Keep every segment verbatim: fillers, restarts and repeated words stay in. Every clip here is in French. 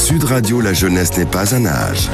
Sud Radio, la jeunesse n'est pas un âge.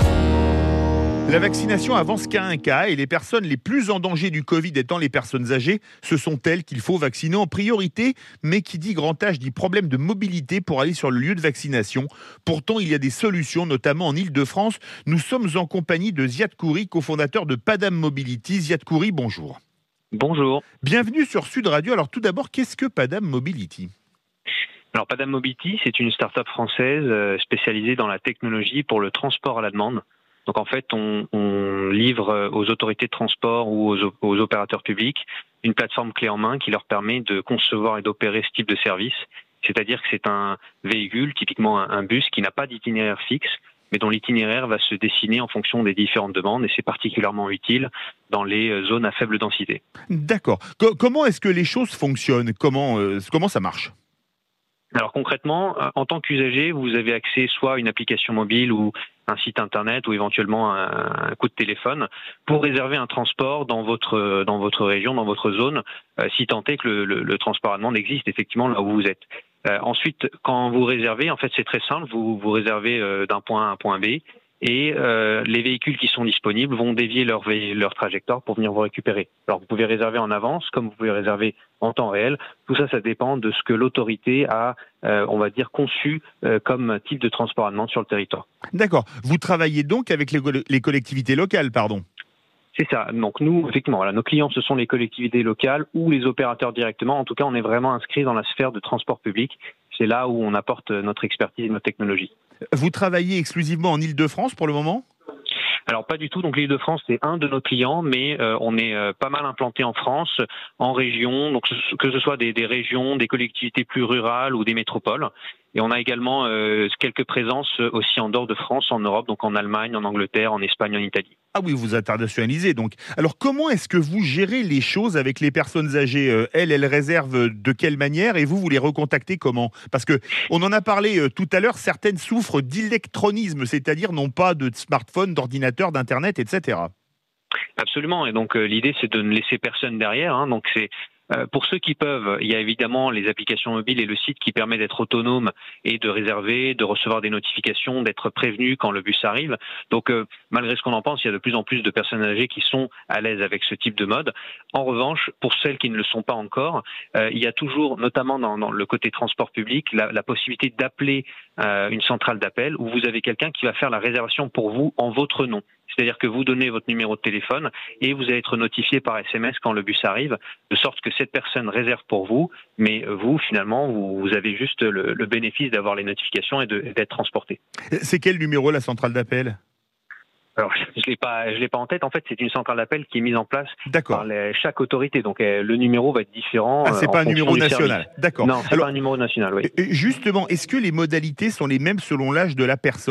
La vaccination avance qu'à un cas et les personnes les plus en danger du Covid étant les personnes âgées, ce sont elles qu'il faut vacciner en priorité. Mais qui dit grand âge dit problème de mobilité pour aller sur le lieu de vaccination. Pourtant, il y a des solutions, notamment en Ile-de-France. Nous sommes en compagnie de Ziad Khoury, cofondateur de Padam Mobility. Ziad Khoury, bonjour. Bonjour. Bienvenue sur Sud Radio. Alors tout d'abord, qu'est-ce que Padam Mobility ? Alors Padam Mobility, c'est une start-up française spécialisée dans la technologie pour le transport à la demande. Donc en fait, on, on livre aux autorités de transport ou aux, aux opérateurs publics une plateforme clé en main qui leur permet de concevoir et d'opérer ce type de service. C'est-à-dire que c'est un véhicule, typiquement un, un bus, qui n'a pas d'itinéraire fixe, mais dont l'itinéraire va se dessiner en fonction des différentes demandes, et c'est particulièrement utile dans les zones à faible densité. D'accord. Co- comment est-ce que les choses fonctionnent ? Comment, euh, comment ça marche ? Alors concrètement, en tant qu'usager, vous avez accès soit à une application mobile ou un site internet ou éventuellement un, un coup de téléphone pour réserver un transport dans votre dans votre région, dans votre zone, euh, si tant est que le, le, le transport à demande existe effectivement là où vous êtes. Euh, ensuite, quand vous réservez, en fait c'est très simple, vous vous réservez euh, d'un point A à un point B. Et euh, les véhicules qui sont disponibles vont dévier leur, leur trajectoire pour venir vous récupérer. Alors vous pouvez réserver en avance, comme vous pouvez réserver en temps réel. Tout ça, ça dépend de ce que l'autorité a, euh, on va dire, conçu euh, comme type de transport à demande sur le territoire. D'accord. Vous travaillez donc avec les, les collectivités locales, pardon ? C'est ça. Donc nous, effectivement, voilà, nos clients, ce sont les collectivités locales ou les opérateurs directement. En tout cas, on est vraiment inscrit dans la sphère de transport public. C'est là où on apporte notre expertise et notre technologie. Vous travaillez exclusivement en Ile-de-France pour le moment ? Alors pas du tout, donc l'Île-de-France c'est un de nos clients, mais euh, on est euh, pas mal implanté en France, en région, donc que ce soit des, des régions, des collectivités plus rurales ou des métropoles. Et on a également euh, quelques présences aussi en dehors de France, en Europe, donc en Allemagne, en Angleterre, en Espagne, en Italie. Ah oui, vous internationalisez donc. Alors comment est-ce que vous gérez les choses avec les personnes âgées ? euh, Elles, elles réservent de quelle manière et vous, vous les recontactez comment ? Parce que on en a parlé euh, tout à l'heure, certaines souffrent d'électronisme, c'est-à-dire n'ont pas de smartphone, d'ordinateur, d'internet, et cetera. Absolument, et donc euh, l'idée c'est de ne laisser personne derrière, hein, donc c'est Euh, pour ceux qui peuvent, il y a évidemment les applications mobiles et le site qui permet d'être autonome et de réserver, de recevoir des notifications, d'être prévenu quand le bus arrive. Donc euh, malgré ce qu'on en pense, il y a de plus en plus de personnes âgées qui sont à l'aise avec ce type de mode. En revanche, pour celles qui ne le sont pas encore, euh, il y a toujours, notamment dans, dans le côté transport public, la, la possibilité d'appeler euh, une centrale d'appel où vous avez quelqu'un qui va faire la réservation pour vous en votre nom. C'est-à-dire que vous donnez votre numéro de téléphone et vous allez être notifié par S M S quand le bus arrive, de sorte que cette personne réserve pour vous, mais vous, finalement, vous, vous avez juste le, le bénéfice d'avoir les notifications et, de, et d'être transporté. C'est quel numéro, la centrale d'appel ? Alors, je ne l'ai pas, je l'ai pas en tête. En fait, c'est une centrale d'appel qui est mise en place D'accord. par les, chaque autorité. Donc, euh, le numéro va être différent. Ah, c'est euh, pas en un fonction numéro du national. service. D'accord. Non, c'est Alors, pas un numéro national, oui. Justement, est-ce que les modalités sont les mêmes selon l'âge de la personne ?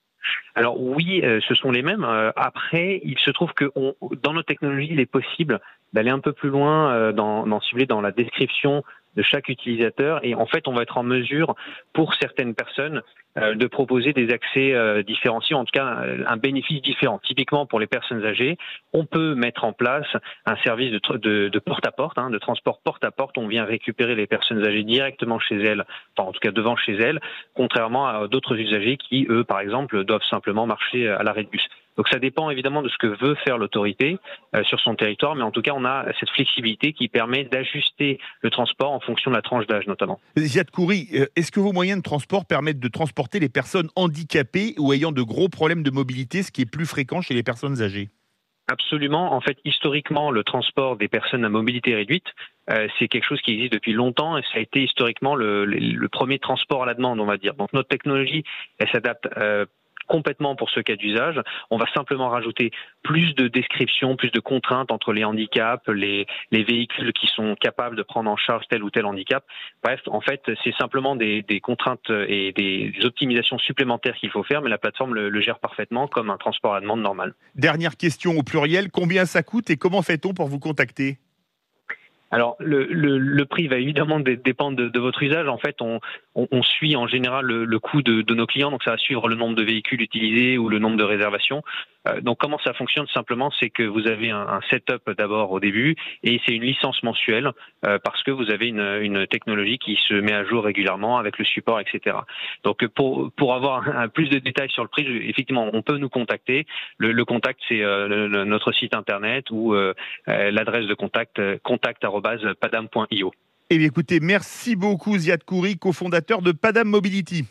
Alors oui, euh, ce sont les mêmes. Euh, après, il se trouve que on, dans nos technologies, il est possible d'aller un peu plus loin, euh, dans, dans cibler dans la description de chaque utilisateur. Et en fait, on va être en mesure, pour certaines personnes, euh, de proposer des accès euh, différenciés, en tout cas un, un bénéfice différent. Typiquement, pour les personnes âgées, on peut mettre en place un service de, de, de porte-à-porte, hein, de transport porte-à-porte. On vient récupérer les personnes âgées directement chez elles, enfin en tout cas devant chez elles, contrairement à d'autres usagers qui, eux, par exemple, doivent simplement marcher à l'arrêt de bus. Donc ça dépend évidemment de ce que veut faire l'autorité euh, sur son territoire, mais en tout cas on a cette flexibilité qui permet d'ajuster le transport en fonction de la tranche d'âge notamment. Ziad Khoury, est-ce que vos moyens de transport permettent de transporter les personnes handicapées ou ayant de gros problèmes de mobilité, ce qui est plus fréquent chez les personnes âgées ? Absolument. En fait, historiquement, le transport des personnes à mobilité réduite, euh, c'est quelque chose qui existe depuis longtemps et ça a été historiquement le, le, le premier transport à la demande, on va dire. Donc notre technologie, elle s'adapte euh, complètement pour ce cas d'usage. On va simplement rajouter plus de descriptions, plus de contraintes entre les handicaps, les, les véhicules qui sont capables de prendre en charge tel ou tel handicap. Bref, en fait, c'est simplement des, des contraintes et des optimisations supplémentaires qu'il faut faire, mais la plateforme le, le gère parfaitement comme un transport à la demande normal. Dernière question au pluriel, combien ça coûte et comment fait-on pour vous contacter ? Alors, le, le, le prix va évidemment dépendre de, de votre usage. En fait, on, on, on suit en général le, le coût de, de nos clients, donc ça va suivre le nombre de véhicules utilisés ou le nombre de réservations. Euh, donc comment ça fonctionne simplement, c'est que vous avez un, un setup d'abord au début et c'est une licence mensuelle euh, parce que vous avez une, une technologie qui se met à jour régulièrement avec le support, et cetera. Donc pour pour avoir un, un plus de détails sur le prix, effectivement, on peut nous contacter. Le, le contact, c'est euh, le, notre site internet ou euh, euh, l'adresse de contact euh, contact arobase padam point io. Eh bien écoutez, merci beaucoup Ziad Khoury, cofondateur de Padam Mobility.